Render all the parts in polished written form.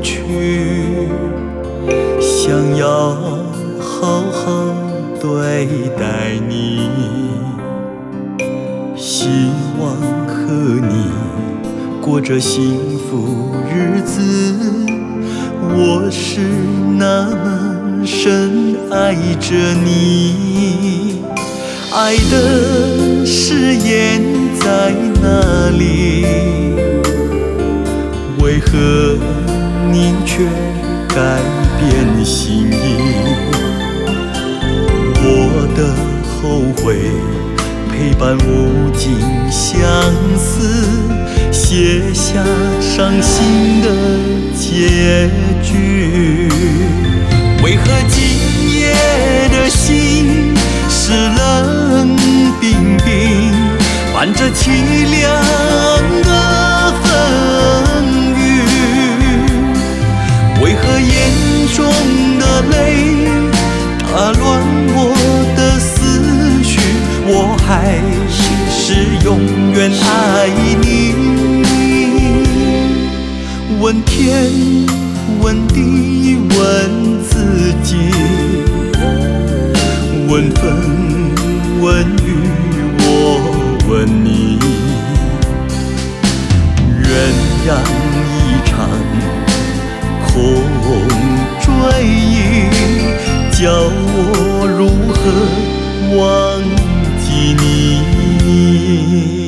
去，想要好好对待你，希望和你过着幸福日子。我是那么深爱着你，爱的誓言在哪里？为何你却改变心意？我的后悔陪伴无尽相思，写下伤心的结局。为何今夜的心是冷冰冰，伴着凄凉的风雨？为何眼中的泪打乱我的思绪？我还是永远爱你。问天问地问自己，问风问雨我问你，鸳鸯一场空追忆，叫我如何忘记你？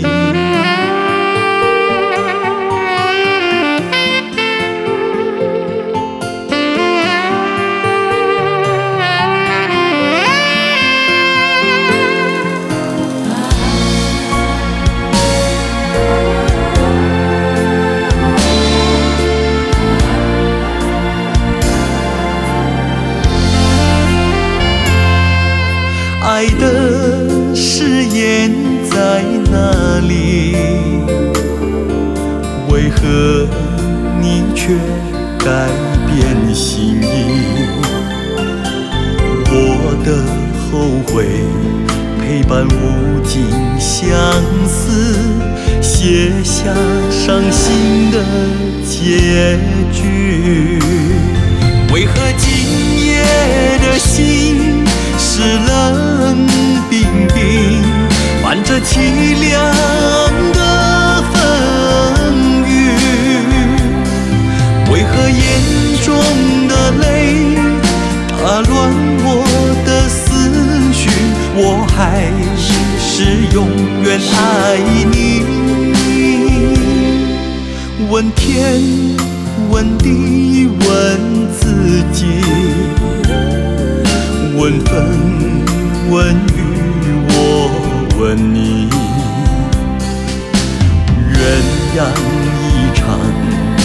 爱的誓言在哪里？为何你却改变心意？我的后悔陪伴无尽相思，写下伤心的结局。为何今夜的心是冷冰冰，伴着凄凉的风雨？为何眼中的泪打乱我的思绪？我还是永远爱你。问天问地问自己，问风问雨我问你，鸳鸯一场